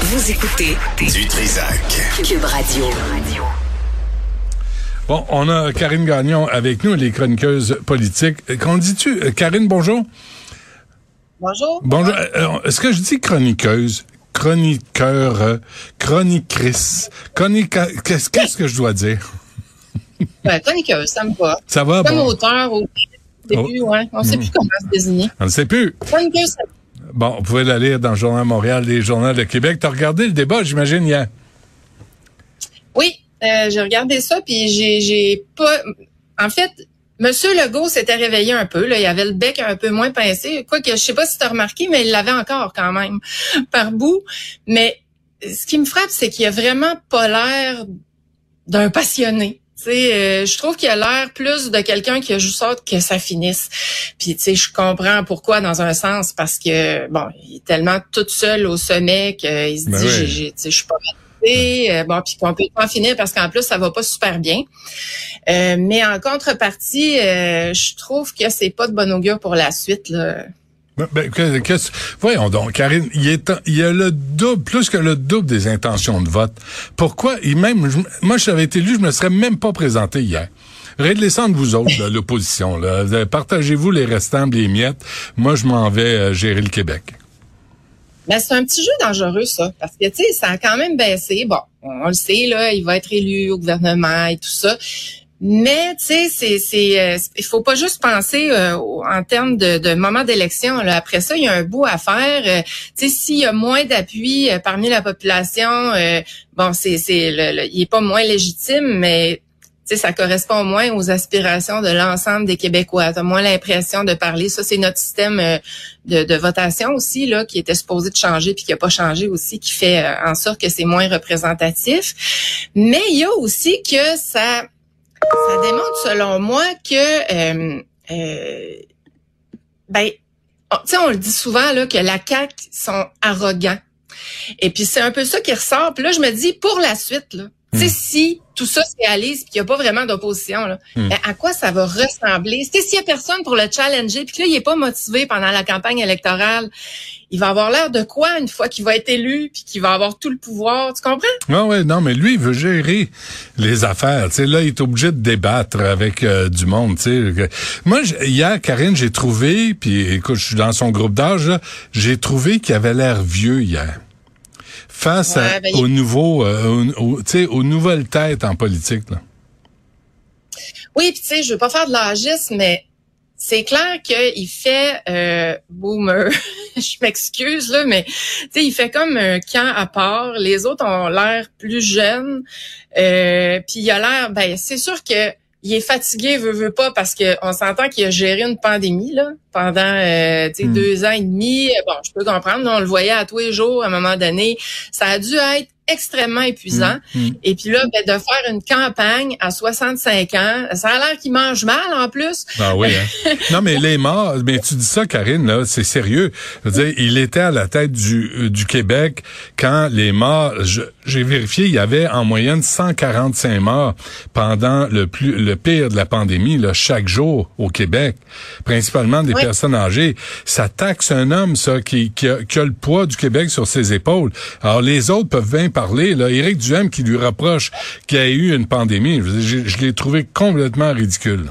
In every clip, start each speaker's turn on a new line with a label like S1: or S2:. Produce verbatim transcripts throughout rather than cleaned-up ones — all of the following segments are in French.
S1: Vous écoutez
S2: du Trizac.
S1: Cube Radio.
S3: Bon, on a Karine Gagnon avec nous, les chroniqueuses politiques. Qu'en dis-tu? Karine, bonjour.
S4: Bonjour.
S3: Bonjour. Est-ce que je dis chroniqueuse? Chroniqueur, euh, chroniqurice, chroniqueur, qu'est-ce, qu'est-ce que je dois dire?
S4: Ben, chroniqueuse, ça me va.
S3: Ça va,
S4: Comme
S3: bon.
S4: auteur au début, oh. ouais. On ne sait mmh. plus comment se désigner.
S3: On ne sait plus.
S4: Chroniqueuse, ça...
S3: Bon, vous pouvez la lire dans le Journal de Montréal, les journaux de Québec. T'as regardé le débat, j'imagine, hier?
S4: Oui, euh, j'ai regardé ça, puis j'ai, j'ai pas... En fait... Monsieur Legault s'était réveillé un peu, là, il avait le bec un peu moins pincé, quoique je sais pas si tu as remarqué, mais il l'avait encore quand même par bout. Mais ce qui me frappe, c'est qu'il a vraiment pas l'air d'un passionné. Tu sais, euh, je trouve qu'il a l'air plus de quelqu'un qui a juste hâte que ça finisse. Puis tu sais, je comprends pourquoi dans un sens, parce que bon, il est tellement tout seul au sommet qu'il se
S3: ben
S4: dit,
S3: oui.
S4: j'ai, j'ai, tu sais, je suis pas Euh, bon, puis qu'on peut pas finir parce qu'en plus ça va pas super bien. Euh, mais en contrepartie, euh, je trouve que c'est pas de bon augure pour la suite là.
S3: Ben, que, que, voyons donc, Karine, il est, il y a le double, plus que le double des intentions de vote. Pourquoi? Il même, je, moi, si j'avais été élu, je me serais même pas présenté hier. Réglez ça entre vous autres, là, l'opposition. Là. Partagez-vous les restants, les miettes. Moi, je m'en vais euh, gérer le Québec.
S4: Ben, c'est un petit jeu dangereux, ça, parce que, tu sais, ça a quand même baissé. Bon, on le sait, là, il va être élu au gouvernement et tout ça. Mais, tu sais, c'est, c'est, euh, il faut pas juste penser euh, en termes de, de moment d'élection. Là. Après ça, il y a un bout à faire. Euh, tu sais, s'il y a moins d'appui euh, parmi la population, euh, bon, c'est, c'est, le, le, il est pas moins légitime, mais tu sais, ça correspond moins aux aspirations de l'ensemble des Québécois. T'as moins l'impression de parler. Ça, c'est notre système de, de votation aussi, là, qui était supposé de changer puis qui a pas changé aussi, qui fait en sorte que c'est moins représentatif. Mais il y a aussi que ça, ça démontre, selon moi, que, euh, euh, ben, tu sais, on le dit souvent, là, que la C A Q sont arrogants. Et puis, c'est un peu ça qui ressort. Puis là, je me dis, pour la suite, là, tu sais, si tout ça se réalise puis qu'il n'y a pas vraiment d'opposition, là, mm. ben à quoi ça va ressembler? Tu sais, s'il y a personne pour le challenger puis que là, il est pas motivé pendant la campagne électorale, il va avoir l'air de quoi une fois qu'il va être élu puis qu'il va avoir tout le pouvoir? Tu comprends?
S3: Ah ouais, non, mais lui, il veut gérer les affaires. Tu sais, là, il est obligé de débattre avec euh, du monde. Tu sais, moi, hier, Karine, j'ai trouvé, puis écoute, je suis dans son groupe d'âge, là, j'ai trouvé qu'il avait l'air vieux hier. Face ouais, à, ben, au nouveau, euh, au, tu sais, aux nouvelles têtes en politique, là.
S4: Oui, puis tu sais, je veux pas faire de l'âgisme, mais c'est clair qu'il fait euh, boomer. Je m'excuse là, mais tu sais, il fait comme un camp à part. Les autres ont l'air plus jeunes, euh, puis il a l'air, ben c'est sûr que il est fatigué, veut veut pas, parce que on s'entend qu'il a géré une pandémie là pendant euh, tu sais mm. deux ans et demi. Bon, je peux comprendre, on le voyait à tous les jours à un moment donné. Ça a dû être extrêmement épuisant. Mmh, mmh. Et puis là, ben, de faire une campagne à soixante-cinq ans, ça a l'air qu'il mange mal en plus.
S3: Ah oui, hein? Non, mais les morts, mais tu dis ça, Karine, là, c'est sérieux. Je veux dire, il était à la tête du, euh, du Québec quand les morts, je, j'ai vérifié, il y avait en moyenne cent quarante-cinq morts pendant le plus, le pire de la pandémie, là, chaque jour au Québec. Principalement des oui. personnes âgées. Ça taxe un homme, ça, qui, qui a, qui a le poids du Québec sur ses épaules. Alors, les autres peuvent bien parler, là. Éric Duhaime qui lui reproche qu'il y a eu une pandémie, je, je, je l'ai trouvé complètement ridicule.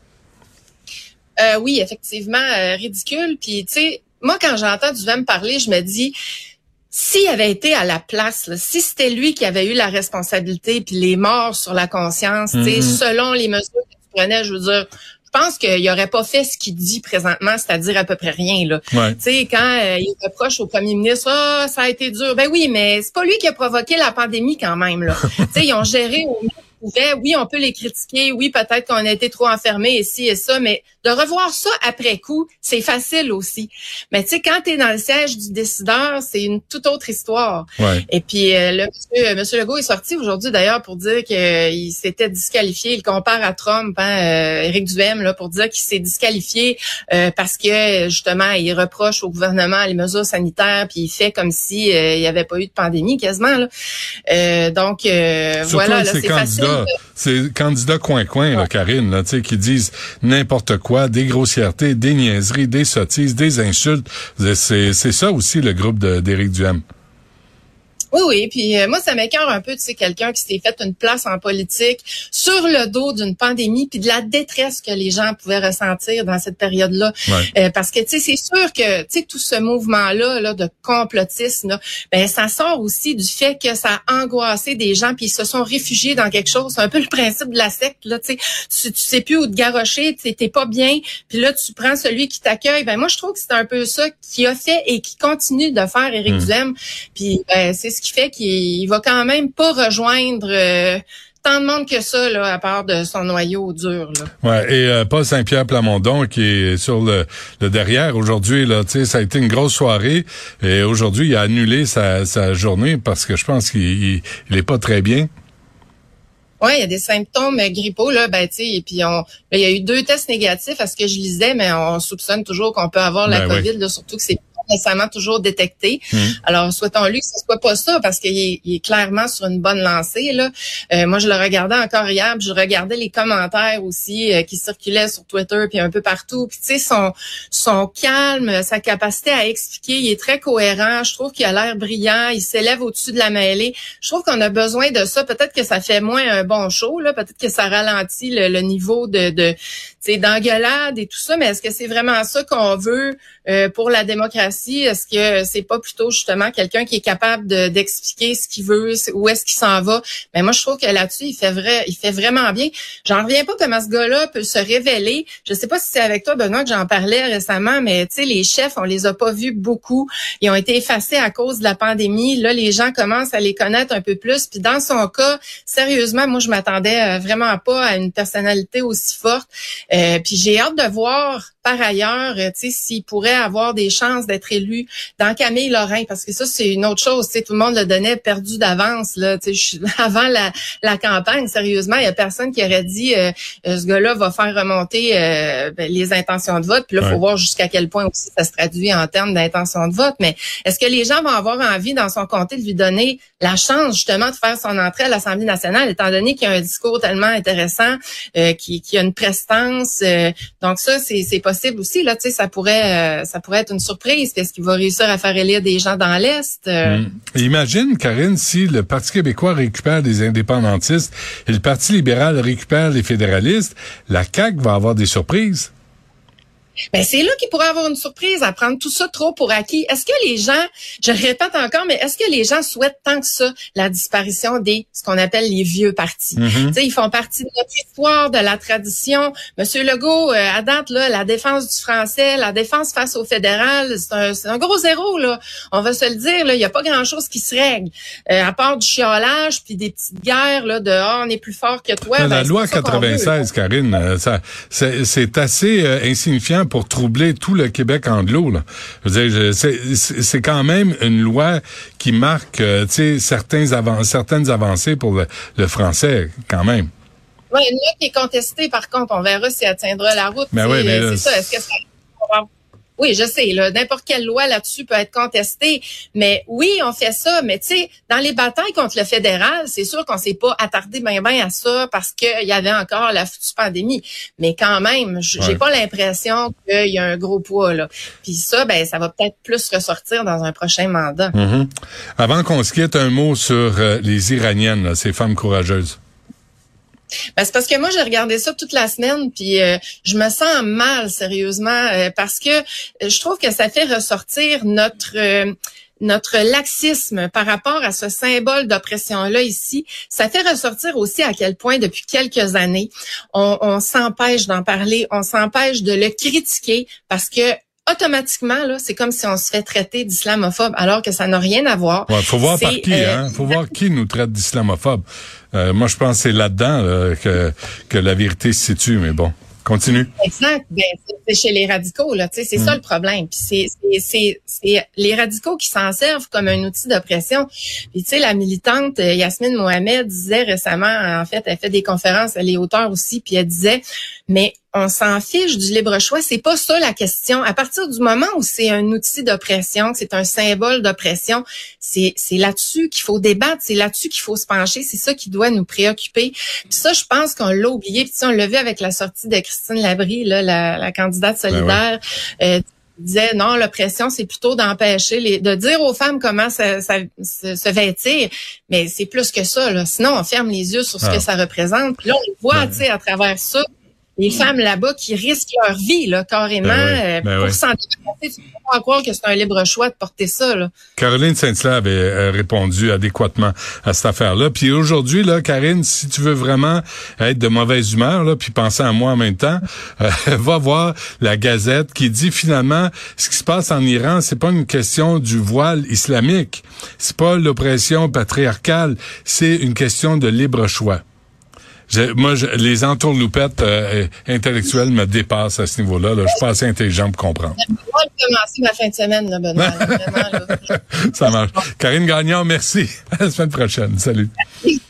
S4: Euh, oui, effectivement, euh, ridicule. Puis, tu sais, moi, quand j'entends Duhaime parler, je me dis, s'il avait été à la place, là, si c'était lui qui avait eu la responsabilité puis les morts sur la conscience, mm-hmm. tu sais, selon les mesures qu'il prenait, je veux dire, je pense qu'il aurait pas fait ce qu'il dit présentement, c'est-à-dire à peu près rien là.
S3: Ouais.
S4: Tu sais, quand euh, il reproche au premier ministre, ah, oh, ça a été dur. Ben oui, mais c'est pas lui qui a provoqué la pandémie quand même là. Tu sais, ils ont géré au mieux qu'ils pouvaient. Oui, on peut les critiquer. Oui, peut-être qu'on a été trop enfermés ici et ça, mais de revoir ça après coup, c'est facile aussi. Mais tu sais, quand t'es dans le siège du décideur, c'est une toute autre histoire.
S3: Ouais.
S4: Et puis euh, le monsieur, monsieur Legault est sorti aujourd'hui d'ailleurs pour dire qu'il euh, s'était disqualifié. Il compare à Trump, hein, euh, Éric Duhaime, là, pour dire qu'il s'est disqualifié euh, parce que justement il reproche au gouvernement les mesures sanitaires, puis il fait comme si euh, il n'y avait pas eu de pandémie quasiment là. Euh, donc euh, voilà, là, c'est facile.
S3: C'est candidat coin-coin, là, Karine, là, tu sais, qui disent n'importe quoi, des grossièretés, des niaiseries, des sottises, des insultes. C'est, c'est ça aussi le groupe de, d'Éric Duhaime.
S4: Oui, oui, puis euh, moi, ça m'écœure un peu, tu sais, quelqu'un qui s'est fait une place en politique sur le dos d'une pandémie, puis de la détresse que les gens pouvaient ressentir dans cette période-là.
S3: Ouais.
S4: Euh, parce que, tu sais, c'est sûr que, tu sais, tout ce mouvement-là là, de complotisme, là, ben ça sort aussi du fait que ça a angoissé des gens, puis ils se sont réfugiés dans quelque chose. C'est un peu le principe de la secte, là, tu sais. Tu, tu sais plus où te garrocher, tu t'es pas bien, puis là, tu prends celui qui t'accueille. Ben moi, je trouve que c'est un peu ça qui a fait et qui continue de faire Éric mmh. Duhem. Puis ben, c'est ce qui fait qu'il va quand même pas rejoindre euh, tant de monde que ça, là, à part de son noyau dur, là.
S3: Ouais, et euh, Paul Saint-Pierre Plamondon qui est sur le, le derrière aujourd'hui, là, tu sais, ça a été une grosse soirée et aujourd'hui, il a annulé sa, sa journée parce que je pense qu'il il, il est pas très bien.
S4: Oui, il y a des symptômes grippaux, là, ben, tu sais, et puis on, là, il y a eu deux tests négatifs à ce que je lisais, mais on soupçonne toujours qu'on peut avoir la
S3: ben
S4: COVID,
S3: oui.
S4: là, surtout que c'est récemment toujours détecté.
S3: Mmh.
S4: Alors, souhaitons-lui que ce soit pas ça, parce qu'il est, il est clairement sur une bonne lancée, là. Euh, moi, je le regardais encore hier, puis je regardais les commentaires aussi euh, qui circulaient sur Twitter, puis un peu partout. Puis, tu sais, son, son calme, sa capacité à expliquer, il est très cohérent. Je trouve qu'il a l'air brillant, il s'élève au-dessus de la mêlée. Je trouve qu'on a besoin de ça. Peut-être que ça fait moins un bon show, là. Peut-être que ça ralentit le, le niveau de, de tu sais, d'engueulade et tout ça, mais est-ce que c'est vraiment ça qu'on veut euh, pour la démocratie? Est-ce que c'est pas plutôt justement quelqu'un qui est capable de, d'expliquer ce qu'il veut, où est-ce qu'il s'en va? Mais moi, je trouve que là-dessus, il fait vrai, il fait vraiment bien. J'en reviens pas comment ce gars-là peut se révéler. Je sais pas si c'est avec toi, Benoît, que j'en parlais récemment, mais tu sais, les chefs, on les a pas vus beaucoup. Ils ont été effacés à cause de la pandémie. Là, les gens commencent à les connaître un peu plus. Puis dans son cas, sérieusement, moi, je m'attendais vraiment pas à une personnalité aussi forte. Euh, puis j'ai hâte de voir par ailleurs, tu sais, s'il pourrait avoir des chances d'être élu dans Camille Lorrain, parce que ça, c'est une autre chose. Tu sais, tout le monde le donnait perdu d'avance, là. Tu sais, avant la, la campagne, sérieusement, il y a personne qui aurait dit euh, ce gars-là va faire remonter euh, ben, les intentions de vote. Puis là, il ouais. faut voir jusqu'à quel point aussi ça se traduit en termes d'intention de vote. Mais est-ce que les gens vont avoir envie dans son comté de lui donner la chance, justement, de faire son entrée à l'Assemblée nationale, étant donné qu'il y a un discours tellement intéressant, euh, qui, qui a une prestance. Euh, donc ça, c'est, c'est possible aussi. Là, tu sais, ça pourrait, euh, ça pourrait être une surprise. Est-ce qu'il va réussir à faire élire des gens dans l'Est? Euh...
S3: Mmh. Imagine, Karine, si le Parti québécois récupère des indépendantistes et le Parti libéral récupère les fédéralistes, la C A Q va avoir des surprises.
S4: Ben c'est là qu'il pourrait avoir une surprise à prendre tout ça trop pour acquis. Est-ce que les gens, je le répète encore, mais est-ce que les gens souhaitent tant que ça la disparition des ce qu'on appelle les vieux partis? Mm-hmm. Tu sais, ils font partie de notre histoire, de la tradition. Monsieur Legault, euh, à date là, la défense du français, la défense face au fédéral, c'est un, c'est un gros zéro là. On va se le dire là, il y a pas grand-chose qui se règle euh, à part du chiolage puis des petites guerres là de ah, on est plus fort que toi.
S3: Ben,
S4: ben,
S3: la loi quatre-vingt-seize, veut, Karine, ça c'est, c'est assez euh, insignifiant pour troubler tout le Québec anglo, là. Je veux dire, c'est, c'est quand même une loi qui marque, euh, tu sais, certains avan- certaines avancées pour le, le français, quand même.
S4: Oui, une loi qui est contestée, par contre, on verra si elle tiendra la route.
S3: Mais oui, mais là,
S4: c'est ça. Est-ce que ça Oui, je sais, là, n'importe quelle loi là-dessus peut être contestée, mais oui, on fait ça, mais tu sais, dans les batailles contre le fédéral, c'est sûr qu'on s'est pas attardé bien bien à ça parce qu'il y avait encore la foutue pandémie, mais quand même, j'ai ouais. pas l'impression qu'il y a un gros poids, là. Puis ça, ben, ça va peut-être plus ressortir dans un prochain mandat.
S3: Mm-hmm. Avant qu'on se quitte, un mot sur euh, les Iraniennes, là, ces femmes courageuses.
S4: Ben, c'est parce que moi, j'ai regardé ça toute la semaine, puis euh, je me sens mal, sérieusement, euh, parce que je trouve que ça fait ressortir notre... Euh, notre laxisme par rapport à ce symbole d'oppression-là ici, ça fait ressortir aussi à quel point, depuis quelques années, on, on s'empêche d'en parler, on s'empêche de le critiquer parce que automatiquement, là, c'est comme si on se fait traiter d'islamophobe, alors que ça n'a rien à voir.
S3: Ouais, faut voir
S4: c'est,
S3: par qui,
S4: euh,
S3: hein. Faut voir qui nous traite d'islamophobe. Euh, moi, je pense que c'est là-dedans là, que que la vérité se situe, mais bon. Continue.
S4: Exact. Ben, c'est chez les radicaux, là. Tu sais, c'est mmh. ça le problème. Puis c'est, c'est, c'est, c'est les radicaux qui s'en servent comme un outil d'oppression. Puis tu sais, la militante Yasmine Mohamed disait récemment, en fait, elle fait des conférences, elle est auteure aussi, puis elle disait, mais on s'en fiche du libre choix, c'est pas ça la question. À partir du moment où c'est un outil d'oppression, que c'est un symbole d'oppression, c'est c'est là-dessus qu'il faut débattre, c'est là-dessus qu'il faut se pencher, c'est ça qui doit nous préoccuper. Puis ça, je pense qu'on l'a oublié. Puis on l'a vu avec la sortie de Christine Labrie, là, la, la candidate solidaire. Ben ouais. euh, disait non, l'oppression, c'est plutôt d'empêcher les, de dire aux femmes comment ça, ça, se, se vêtir, mais c'est plus que ça, là. Sinon, on ferme les yeux sur ce ah. que ça représente. Puis là, on voit, ben, tu sais, à travers ça, les femmes là-bas qui risquent leur vie, là, carrément, ben oui, ben pour oui. s'en débarrasser. Tu peux pas croire que c'est un libre choix de porter ça, là.
S3: Caroline Saint-Hilaire avait euh, répondu adéquatement à cette affaire-là. Puis aujourd'hui, là, Karine, si tu veux vraiment être de mauvaise humeur, là, puis penser à moi en même temps, euh, va voir la Gazette qui dit finalement, ce qui se passe en Iran, c'est pas une question du voile islamique. C'est pas l'oppression patriarcale. C'est une question de libre choix. Je, moi, je, les entourloupettes euh, intellectuelles me dépassent à ce niveau-là. Là. Je suis pas assez intelligent pour comprendre.
S4: Je vais commencer ma fin de semaine, là, Benoît. Vraiment, là.
S3: Ça marche. Karine Gagnon, merci. À la semaine prochaine. Salut. Merci.